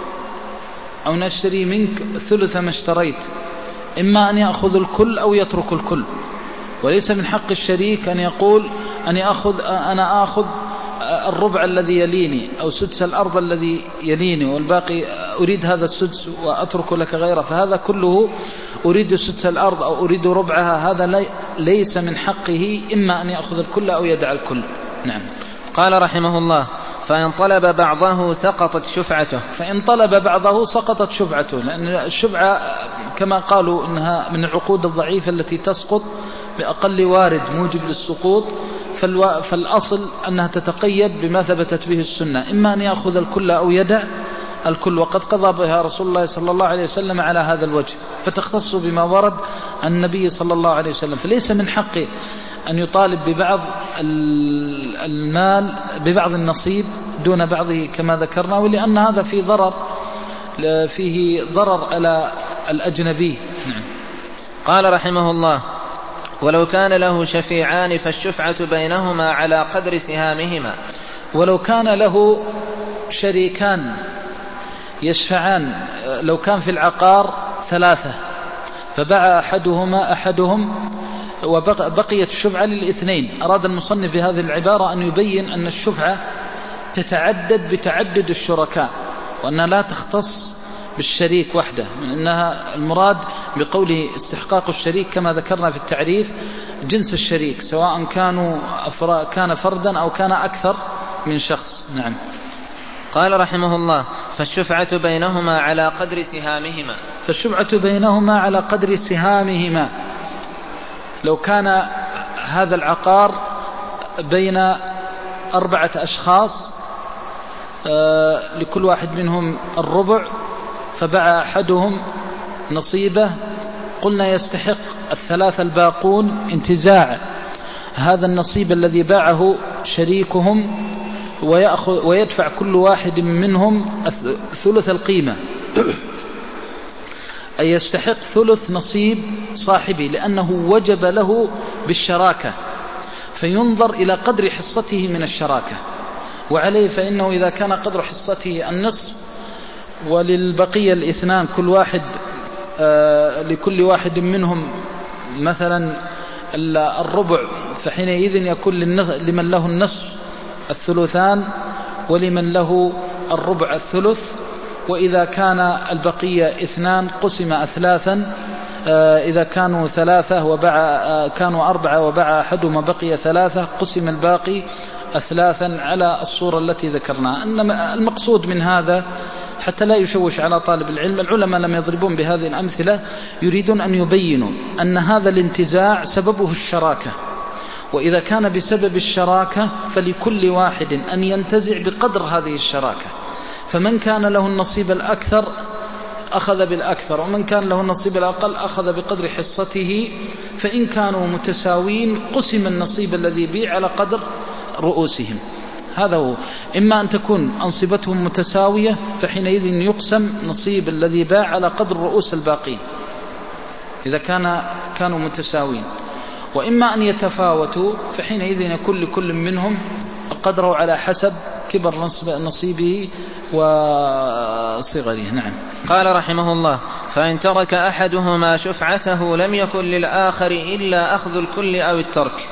أو نشتري منك ثلث ما اشتريت، إما أن يأخذ الكل أو يترك الكل. وليس من حق الشريك أن يقول أنا أخذ الربع الذي يليني أو سدس الأرض الذي يليني والباقي أريد هذا السدس وأترك لك غيره، فهذا كله أريد سدس الأرض أو أريد ربعها، هذا ليس من حقه، إما أن يأخذ الكل أو يدع الكل. نعم. قال رحمه الله: فإن طلب بعضه سقطت شفعته. فإن طلب بعضه سقطت شفعته، لأن الشفعة كما قالوا إنها من العقود الضعيفة التي تسقط بأقل وارد موجب للسقوط، فالأصل أنها تتقيد بما ثبتت به السنة، إما أن يأخذ الكل أو يدع الكل، وقد قضى بها رسول الله صلى الله عليه وسلم على هذا الوجه، فتختص بما ورد عن النبي صلى الله عليه وسلم. فليس من حقه أن يطالب ببعض المال ببعض النصيب دون بعضه كما ذكرنا، ولأن هذا فيه ضرر على الأجنبي. قال رحمه الله: ولو كان له شفيعان فالشفعة بينهما على قدر سهامهما. ولو كان له شريكان يشفعان، لو كان في العقار 3 فباع أحدهم وبقيت الشفعة للاثنين، أراد المصنف بهذه العبارة أن يبين أن الشفعة تتعدد بتعدد الشركاء، وأنها لا تختص بالشريك وحده، من أنها المراد بقوله استحقاق الشريك كما ذكرنا في التعريف جنس الشريك، سواء كان فردا أو كان أكثر من شخص. نعم. قال رحمه الله: فالشفعة بينهما على قدر سهامهما. فالشفعة بينهما على قدر سهامهما، لو كان هذا العقار بين 4 أشخاص لكل واحد منهم الربع، فباع أحدهم نصيبه، قلنا يستحق 3 الباقون انتزاع هذا النصيب الذي باعه شريكهم، ويدفع كل واحد منهم ثلث القيمة، أي يستحق ثلث نصيب صاحبه، لأنه وجب له بالشراكة، فينظر إلى قدر حصته من الشراكة، وعليه فإنه إذا كان قدر حصته النصف وللبقية الاثنان كل واحد لكل واحد منهم مثلا الربع، فحينئذ يكون لمن له النصف الثلثان ولمن له الربع الثلث. وإذا كان البقية 2 قسم أثلاثا، إذا كانوا 3 كانوا 4 وباع أحدهما بقي 3 قسم الباقي أثلاثا على الصورة التي ذكرناها. إنما المقصود من هذا حتى لا يشوش على طالب العلم، العلماء لم يضربون بهذه الأمثلة، يريدون أن يبينوا أن هذا الانتزاع سببه الشراكة، وإذا كان بسبب الشراكة فلكل واحد أن ينتزع بقدر هذه الشراكة، فمن كان له النصيب الأكثر أخذ بالأكثر، ومن كان له النصيب الأقل أخذ بقدر حصته، فإن كانوا متساوين قسم النصيب الذي بيع على قدر رؤوسهم. هذا هو، إما أن تكون أنصبتهم متساوية فحينئذ يقسم نصيب الذي باع على قدر رؤوس الباقين إذا كانوا متساوين، وإما أن يتفاوتوا فحينئذ يكون لكل منهم قدره على حسب كبر نصيبه وصغره. نعم. قال رحمه الله: فإن ترك أحدهما شفعته لم يكن للآخر إلا أخذ الكل أو الترك.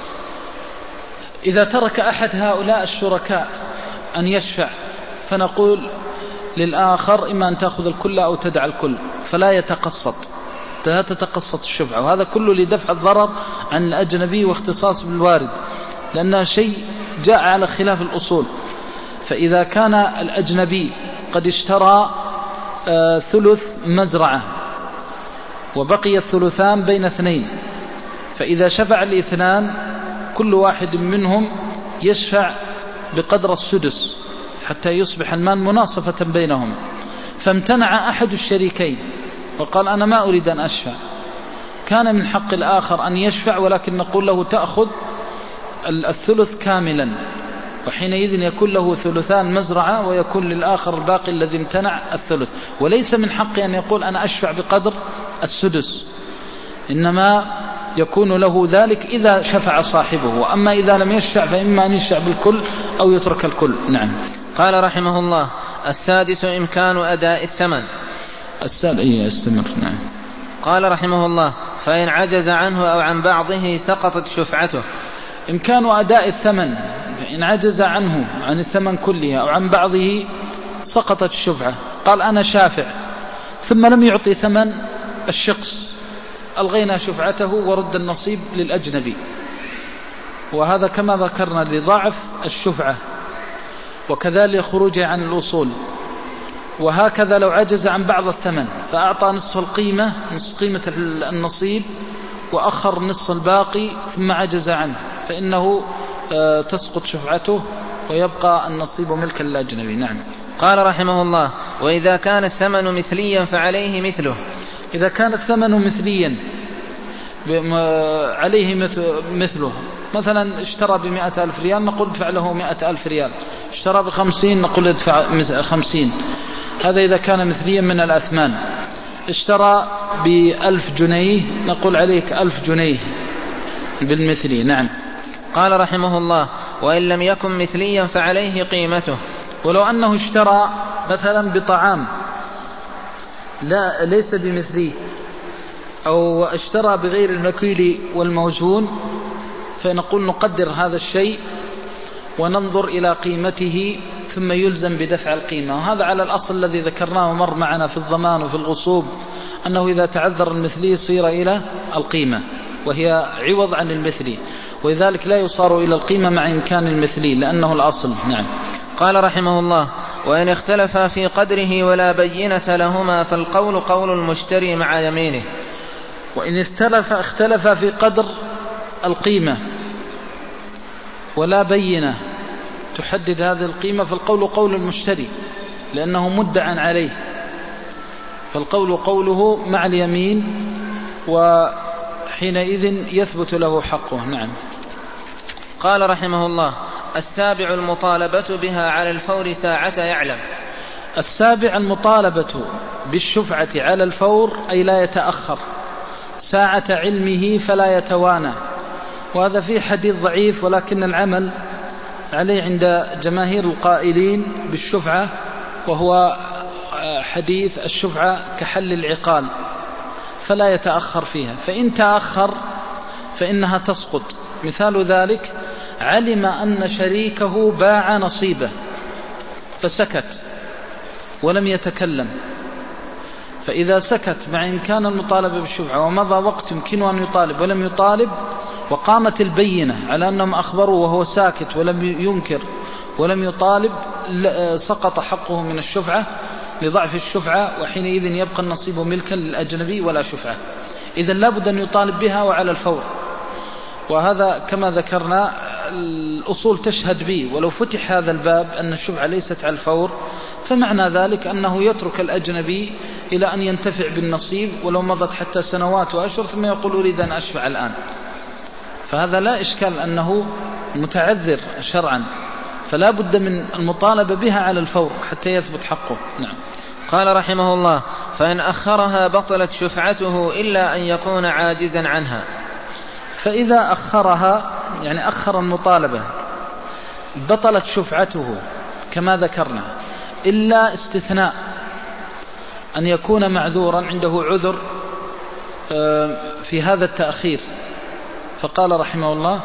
إذا ترك أحد هؤلاء الشركاء أن يشفع فنقول للآخر إما أن تأخذ الكل أو تدع الكل، فلا تتقسط الشفعة، وهذا كله لدفع الضرر عن الأجنبي واختصاص بالوارد، لأنه شيء جاء على خلاف الأصول. فإذا كان الأجنبي قد اشترى ثلث مزرعة وبقي الثلثان بين 2، فإذا شفع الاثنان كل واحد منهم يشفع بقدر السدس حتى يصبح المال مناصفة بينهما، فامتنع أحد الشريكين وقال أنا ما أريد أن أشفع، كان من حق الآخر أن يشفع، ولكن نقول له تأخذ الثلث كاملا، وحينئذ يكون له ثلثان مزرعة ويكون للآخر الباقي الذي امتنع الثلث، وليس من حقه أن يقول أنا أشفع بقدر السدس، إنما يكون له ذلك إذا شفع صاحبه، وأما إذا لم يشفع فإما أن يشفع بالكل أو يترك الكل. نعم. قال رحمه الله: السادس إمكان أداء الثمن. استمر. نعم. قال رحمه الله: فإن عجز عنه أو عن بعضه سقطت شفعته. إمكان أداء الثمن، فإن عجز عنه عن الثمن كله أو عن بعضه سقطت الشفعة. قال أنا شافع ثم لم يعطي ثمن الشخص، ألغينا شفعته ورد النصيب للأجنبي، وهذا كما ذكرنا لضعف الشفعة وكذلك خروجه عن الأصول. وهكذا لو عجز عن بعض الثمن فأعطى نصف القيمة، نصف قيمة النصيب، وأخر نصف الباقي ثم عجز عنه فإنه تسقط شفعته ويبقى النصيب ملكا للأجنبي. نعم. قال رحمه الله: وإذا كان الثمن مثليا فعليه مثله. إذا كان الثمن مثليا عليه مثله، مثلا اشترى ب100,000 ريال نقول ادفع له 100,000 ريال، اشترى ب50 نقول ادفع 50. هذا إذا كان مثليا من الأثمان. اشترى ب1000 جنيه نقول عليك 1000 جنيه بالمثلي. نعم. قال رحمه الله: وإن لم يكن مثليا فعليه قيمته. ولو أنه اشترى مثلا بطعام لا ليس بمثلي، أو اشترى بغير المكيل والموزون، فنقول نقدر هذا الشيء وننظر إلى قيمته ثم يلزم بدفع القيمة. وهذا على الأصل الذي ذكرناه مر معنا في الضمان وفي الغصوب، أنه إذا تعذر المثلي صير إلى القيمة وهي عوض عن المثلي، ولذلك لا يصار إلى القيمة مع إمكان المثلي لأنه الأصل. نعم. قال رحمه الله: وإن اختلفا في قدره ولا بينة لهما فالقول قول المشتري مع يمينه. وإن اختلف في قدر القيمة ولا بينة تحدد هذه القيمة فالقول قول المشتري لأنه مدعى عليه، فالقول قوله مع اليمين وحينئذ يثبت له حقه. نعم. قال رحمه الله: السابع المطالبة بها على الفور ساعة يعلم. السابع المطالبة بالشفعة على الفور أي لا يتأخر، ساعة علمه فلا يتوانى. وهذا فيه حديث ضعيف ولكن العمل عليه عند جماهير القائلين بالشفعة، وهو حديث الشفعة كحل العقال فلا يتأخر فيها، فإن تأخر فإنها تسقط. مثال ذلك: علم أن شريكه باع نصيبه فسكت ولم يتكلم، فإذا سكت مع إمكان المطالبة بالشفعة ومضى وقت يمكن أن يطالب ولم يطالب وقامت البينة على أنهم أخبروا وهو ساكت ولم ينكر ولم يطالب، سقط حقه من الشفعة لضعف الشفعة، وحينئذ يبقى النصيب ملكا للأجنبي ولا شفعة. إذن لابد أن يطالب بها وعلى الفور. وهذا كما ذكرنا الأصول تشهد به، ولو فتح هذا الباب أن الشفعة ليست على الفور فمعنى ذلك أنه يترك الأجنبي إلى أن ينتفع بالنصيب ولو مضت حتى سنوات وأشهر ثم يقول أريد أن أشفع الآن، فهذا لا إشكال أنه متعذر شرعا، فلا بد من المطالبة بها على الفور حتى يثبت حقه. نعم. قال رحمه الله: فإن أخرها بطلت شفعته إلا أن يكون عاجزا عنها. فإذا أخرها يعني أخر المطالبة بطلت شفعته كما ذكرنا، إلا استثناء أن يكون معذورا عنده عذر في هذا التأخير. فقال رحمه الله: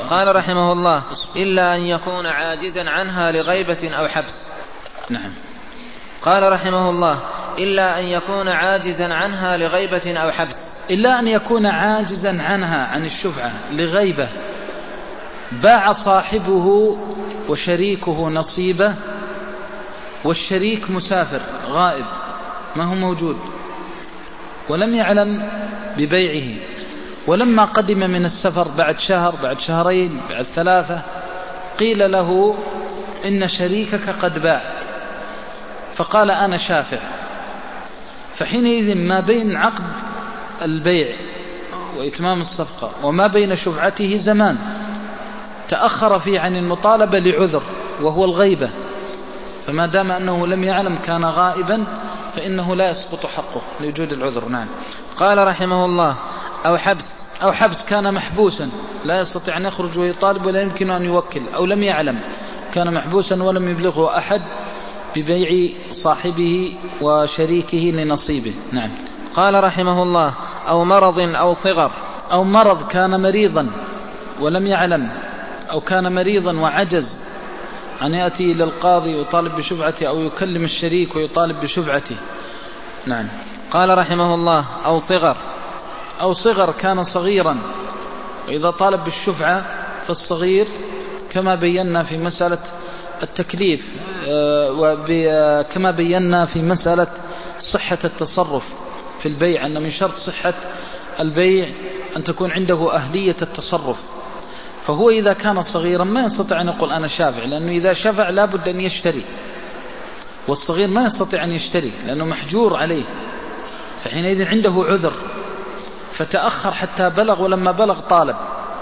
إلا أن يكون عاجزا عنها لغيبة أو حبس. نعم. قال رحمه الله: إلا أن يكون عاجزا عنها لغيبة أو حبس. إلا أن يكون عاجزا عنها عن الشفعة لغيبة، باع صاحبه وشريكه نصيبه والشريك مسافر غائب ما هو موجود ولم يعلم ببيعه، ولما قدم من السفر بعد شهر بعد شهرين بعد 3 قيل له إن شريكك قد باع، فقال أنا شافع، فحينئذ ما بين عقد البيع وإتمام الصفقة وما بين شفعته زمان تأخر فيه عن المطالبة لعذر وهو الغيبة، فما دام أنه لم يعلم كان غائبا فإنه لا يسقط حقه لوجود العذر. نعم. قال رحمه الله: أو حبس كان محبوسا لا يستطيع أن يخرج ويطالب ولا يمكن أن يوكل، أو لم يعلم كان محبوسا ولم يبلغه أحد ببيع صاحبه وشريكه لنصيبه. نعم. قال رحمه الله: أو مرض أو صغر. أو مرض كان مريضا ولم يعلم، أو كان مريضا وعجز أن يأتي إلى القاضي ويطالب بشفعته، أو يكلم الشريك ويطالب بشفعته. نعم. قال رحمه الله: أو صغر كان صغيرا، وإذا طالب بالشفعة فالصغير كما بينا في مسألة التكليف وكما بينا في مسألة صحة التصرف في البيع أن من شرط صحة البيع أن تكون عنده أهلية التصرف، فهو إذا كان صغيرا ما يستطيع أن يقول أنا شافع، لأنه إذا شفع لابد أن يشتري، والصغير ما يستطيع أن يشتري لأنه محجور عليه، فحينئذ عنده عذر، فتأخر حتى بلغ، ولما بلغ طالب،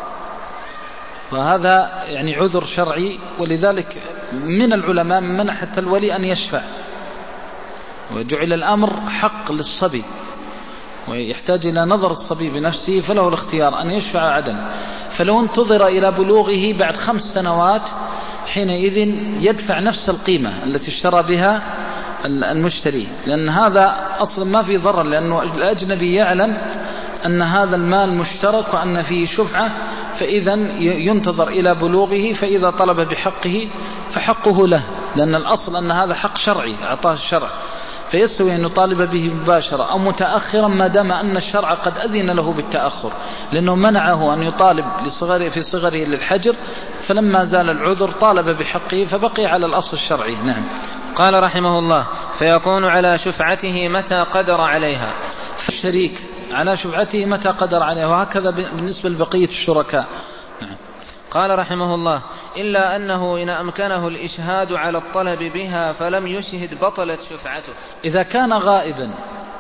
وهذا يعني عذر شرعي. ولذلك من العلماء من منع حتى الولي أن يشفع، وجعل الأمر حق للصبي ويحتاج إلى نظر الصبي بنفسه، فله الاختيار أن يشفع عدم. فلو انتظر إلى بلوغه بعد 5 سنوات حينئذ يدفع نفس القيمة التي اشترى بها المشتري، لأن هذا أصلا ما في ضرر، لأنه الأجنبي يعلم أن هذا المال مشترك وأن فيه شفعة، فإذا ينتظر إلى بلوغه، فإذا طلب بحقه فحقه له، لأن الأصل أن هذا حق شرعي أعطاه الشرع، فيستوي أن يطالب به مباشرة أو متأخرا ما دام أن الشرع قد أذن له بالتأخر، لأنه منعه أن يطالب في صغره للحجر، فلما زال العذر طالب بحقه فبقي على الأصل الشرعي. نعم. قال رحمه الله: فيكون على شفعته متى قدر عليها. الشريك على شفعته متى قدر عليها، وهكذا بالنسبة لبقية الشركاء. نعم. قال رحمه الله: إلا أنه إن أمكنه الإشهاد على الطلب بها فلم يشهد بطلت شفعته. إذا كان غائبا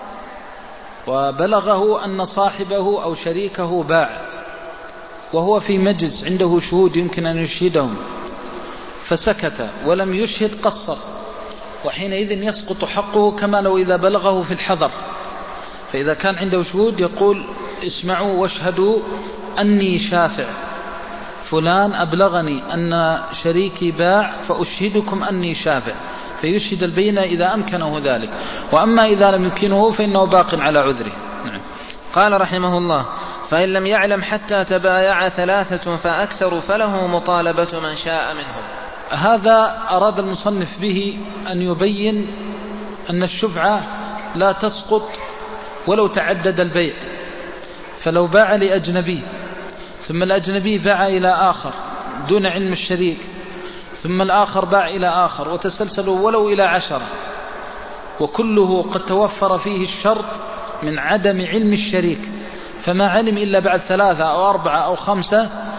وبلغه أن صاحبه أو شريكه باع وهو في مجلس عنده شهود يمكن أن يشهدهم، فسكت ولم يشهد قصر، وحينئذ يسقط حقه كما لو إذا بلغه في الحضر. فإذا كان عنده شهود يقول: اسمعوا واشهدوا أني شافع، فلان أبلغني أن شريكي باع فأشهدكم أني شافع، فيشهد البينة إذا أمكنه ذلك، وأما إذا لم يمكنه فإنه باق على عذره. نعم. قال رحمه الله: فإن لم يعلم حتى تبايع 3 فأكثر فله مطالبة من شاء منهم. هذا أراد المصنف به أن يبين أن الشفعة لا تسقط ولو تعدد البيع، فلو باع لأجنبي ثم الأجنبي باع إلى آخر دون علم الشريك، ثم الآخر باع إلى آخر، وتسلسلوا ولو إلى 10، وكله قد توفر فيه الشرط من عدم علم الشريك، فما علم إلا بعد 3 أو 4 أو 5،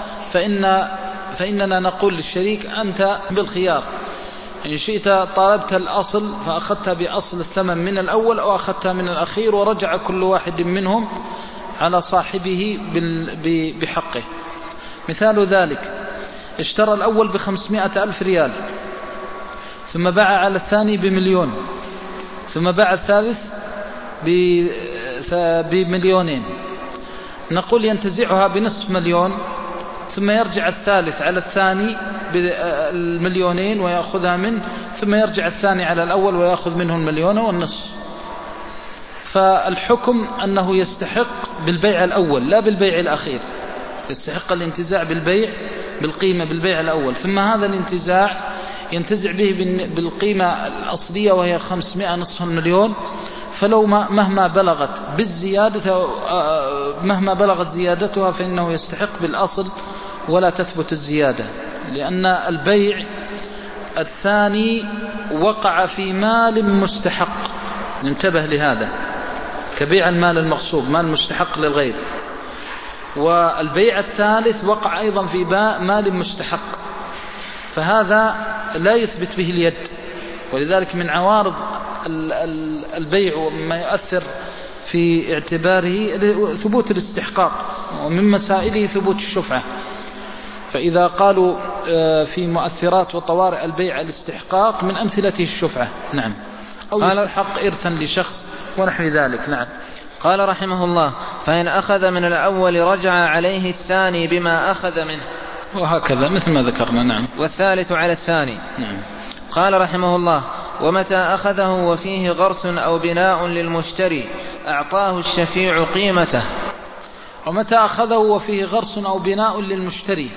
فإننا نقول للشريك: أنت بالخيار، إن شئت طالبت الأصل فأخذت بأصل الثمن من الأول، أو أخذت من الأخير، ورجع كل واحد منهم على صاحبه بحقه. مثال ذلك: اشترى الأول ب500,000 ريال، ثم باع على الثاني ب1,000,000، ثم باع الثالث ب2,000,000، نقول ينتزعها ب500,000، ثم يرجع الثالث على الثاني ب2,000,000 ويأخذها منه، ثم يرجع الثاني على الأول ويأخذ منه 1,500,000. فالحكم أنه يستحق بالبيع الأول لا بالبيع الأخير، يستحق الانتزاع بالقيمة بالبيع الأول، ثم هذا الانتزاع ينتزع به بالقيمة الأصلية وهي 500 نصف المليون، فلو مهما بلغت زيادتها فإنه يستحق بالأصل ولا تثبت الزيادة، لأن البيع الثاني وقع في مال مستحق، ننتبه لهذا، كبيع المال المغصوب، مال مستحق للغير، والبيع الثالث وقع أيضا في مال مستحق، فهذا لا يثبت به اليد. ولذلك من عوارض البيع وما يؤثر في اعتباره ثبوت الاستحقاق، ومن مسائله ثبوت الشفعة. فإذا قالوا في مؤثرات وطوارئ البيع الاستحقاق، من أمثلته الشفعة. نعم. أو يستحق إرثا لشخص ونحو ذلك. نعم. قال رحمه الله: فإن أخذ من الأول رجع عليه الثاني بما أخذ منه، وهكذا مثل ما ذكرنا. نعم. والثالث على الثاني. نعم. قال رحمه الله: ومتى أخذه وفيه غرس أو بناء للمشتري أعطاه الشفيع قيمته. ومتى أخذه وفيه غرس أو بناء للمشتري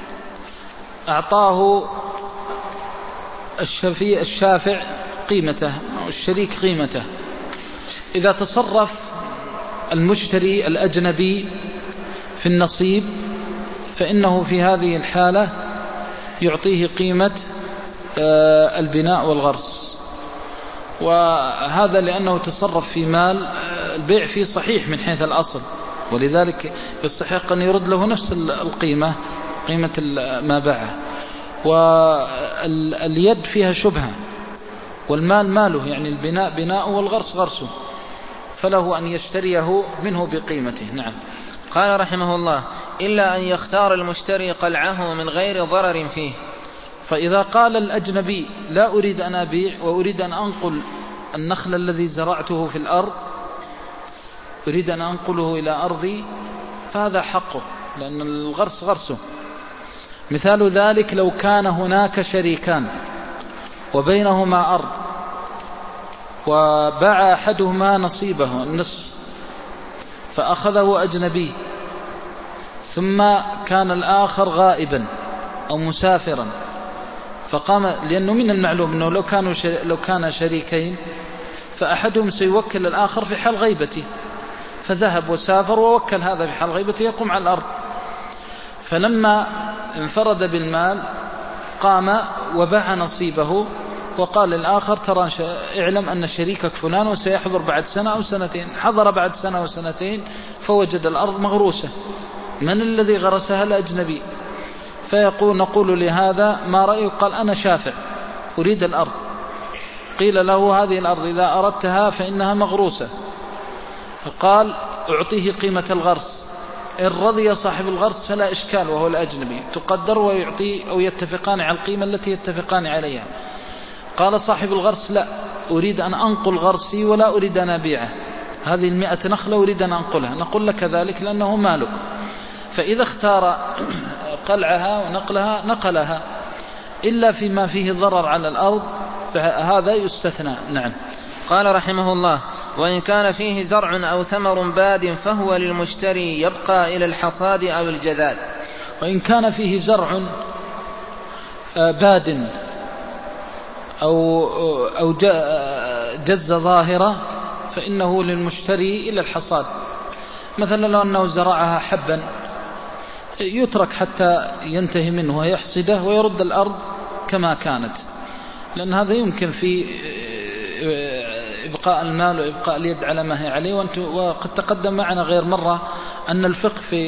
أعطاه الشافع قيمته أو الشريك قيمته. إذا تصرف المشتري الأجنبي في النصيب فإنه في هذه الحالة يعطيه قيمة البناء والغرس، وهذا لأنه تصرف في مال البيع فيه صحيح من حيث الأصل، ولذلك يستحق أن يرد له نفس القيمة، قيمة ما باعه. واليد فيها شبهة، والمال ماله، يعني البناء بناءه والغرس غرسه، فله أن يشتريه منه بقيمته. نعم. قال رحمه الله: إلا أن يختار المشتري قلعه من غير ضرر فيه. فإذا قال الأجنبي: لا أريد أن أبيع وأريد أن أنقل النخل الذي زرعته في الأرض، أريد أن أنقله إلى أرضي، فهذا حقه، لأن الغرس غرسه. مثال ذلك: لو كان هناك شريكان وبينهما أرض، وباع أحدهما نصيبه النصف فأخذه أجنبي، ثم كان الآخر غائبا أو مسافرا، فقام، لأنه من المعلوم أنه لو كان شريكين فأحدهم سيوكل الآخر في حال غيبته، فذهب وسافر ووكل هذا في حال غيبته يقوم على الأرض. فلما انفرد بالمال قام وباع نصيبه، وقال للآخر: ترى اعلم أن شريكك فلان وسيحضر بعد سنة أو سنتين. حضر بعد سنة وسنتين فوجد الأرض مغروسة. من الذي غرسها؟ الأجنبي. نقول لهذا: ما رأيك؟ قال: أنا شافع أريد الأرض. قيل له: هذه الأرض إذا أردتها فإنها مغروسة. فقال: أعطيه قيمة الغرس، إن رضي صاحب الغرس فلا إشكال وهو الأجنبي، تقدر ويعطي أو يتفقان على القيمة التي يتفقان عليها. قال صاحب الغرس: لا، أريد أن أنقل غرسي ولا أريد أن أبيعه، هذه 100 نخلة أريد أن أنقلها. نقول لك ذلك لأنه مالك. فإذا اختار قلعها ونقلها نقلها، إلا فيما فيه ضرر على الأرض فهذا يستثنى. نعم. قال رحمه الله: وإن كان فيه زرع أو ثمر باد فهو للمشتري يبقى إلى الحصاد أو الجذاذ. وإن كان فيه زرع باد أو جز ظاهرة فإنه للمشتري إلى الحصاد. مثلا لو أنه زرعها حبا يترك حتى ينتهي منه ويحصده ويرد الأرض كما كانت، لأن هذا يمكن في إبقاء المال وإبقاء اليد على ما هي عليه. وقد تقدم معنا غير مرة أن الفقه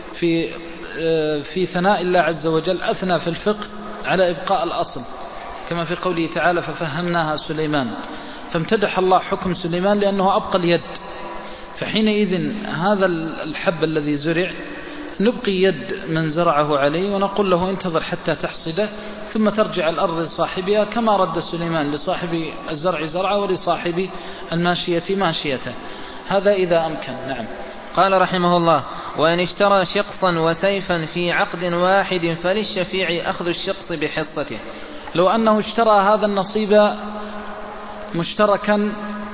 في ثناء الله عز وجل أثنى في الفقه على إبقاء الأصل، كما في قوله تعالى: ففهمناها سليمان. فامتدح الله حكم سليمان لأنه أبقى اليد. فحينئذ هذا الحب الذي زرع نبقي يد من زرعه عليه ونقول له: انتظر حتى تحصده ثم ترجع الأرض لصاحبها، كما رد سليمان لصاحب الزرع زرعه ولصاحب الماشية ماشيته. هذا إذا أمكن. نعم. قال رحمه الله: وإن اشترى شقصا وسيفا في عقد واحد فللشفيع أخذ الشقص بحصته. لو أنه اشترى هذا النصيب مشتركا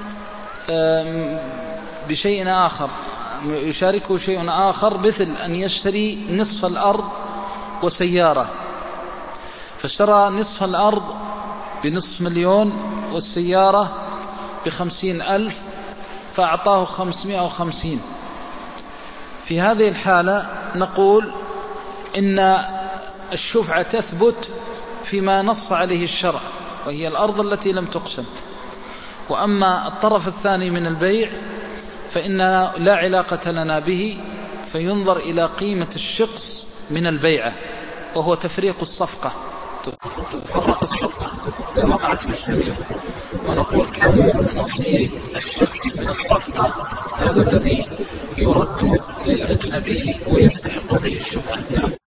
بشيء آخر، يشاركه شيء آخر، مثل أن يشتري نصف الأرض وسيارة، فاشترى نصف الأرض بنصف مليون والسيارة ب50,000 فأعطاه 550. في هذه الحالة نقول إن الشفعة تثبت فيما نص عليه الشرع، وهي الأرض التي لم تقسم. وأما الطرف الثاني من البيع فإننا لا علاقة لنا به، فينظر إلى قيمة الشقص من البيعة، وهو تفريق الصفقة. تفرق الصفقة لوقعت مشترية، ونقول كم نصيب الشخص من الصفقة، هذا الذي يرد للأجنبي ويستحق به الشبهة.